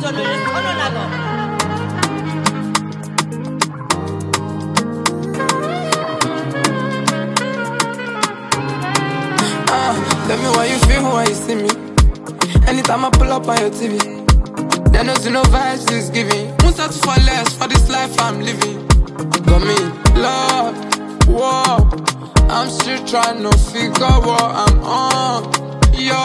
Tell me what you feel when you see me. Anytime I pull up on your TV, there no see no vibes this giving. Won't settle for less for this life I'm living. Got me, love, war. I'm still trying to figure what I'm on. Yo,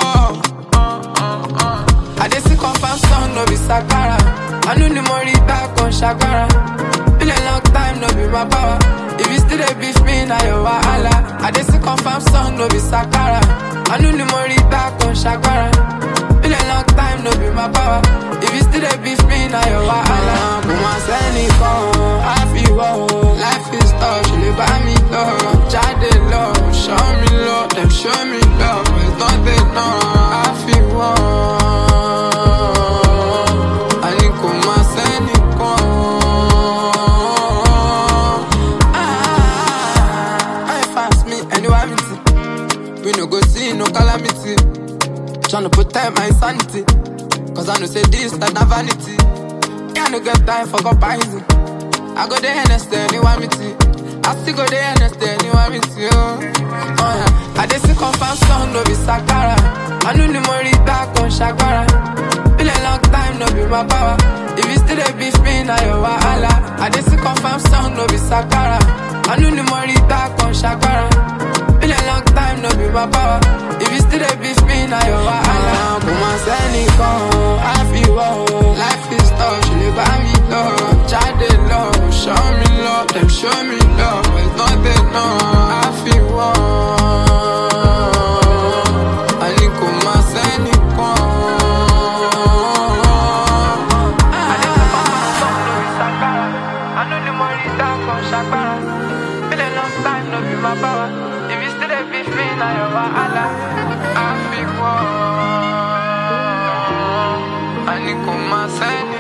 I just see confirm song, no be Sakara. I know the money back on Shakara. Been a long time, no be my power. If you still a beef me, now you wahala. I just see confirm song, no be Sakara. I know the money back on Shakara. Been a long time, no be my power. If you still a beef me, now you wahala. Come on, send it on. I feel wow. Life is tough, she live by me love. Jade love, show me love, them show me love. It's not they know. I feel wow. I need come on, send it on. I fast me, anyway, me see. We no go see no calamity. Tryna protect my sanity. Cause I know say this, that not vanity. Yeah, I no get time for comparison. I go there and stand, you want me to. I still go there and stand, you want me to. I just see confirm song, no be Sakara. I know the money back on Shakara. Been a long time, no be my power. If you still a beef me, now you wahala. I just see confirm song, no be Sakara. I know the money back on Shakara. Been a long time, no be my power. If you still a beef me, now you wahala. Come on, send it on. I feel wow. Life is tough, she live by me love. Jade love, show me love, them show me love. It's not they know. I feel wow. I need come and send it on. I need to find my song, no be Sakara. I know the money down on Shakara. Been a long time, no be my power. If you still a beef me, now you wahala. I feel wow. I need come and send